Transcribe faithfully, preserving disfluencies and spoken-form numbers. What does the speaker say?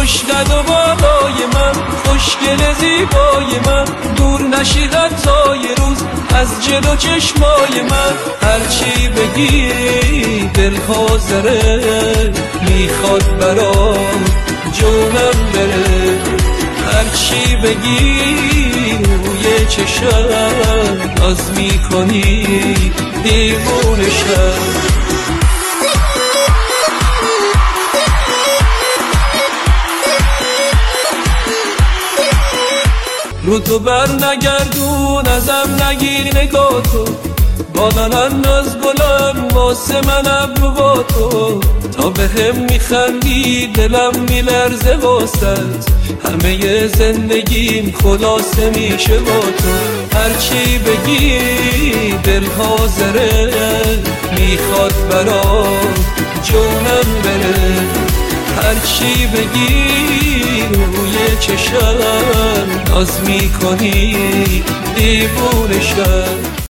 خوش قد و بالای من، خوشگل زیبای من، دور نشی حتی یه روز از جلو چشمای من. هرچی بگی دل حاضره، میخواد برام جونم بره. هرچی بگی روی چشم ناز میکنی دیوونشم. رو تو بر نگردون ازم نگیر نگاه تو، بالانن از گلم واسه من ابرو با تو. تا به هم میخندی دلم میلرزه واسد، همه زندگیم خلاصه میشه با تو. هرچی بگی دل حاضره، میخواد برام جونم بره. هرچی بگی روی چشم ناز میکنی دیوونشم.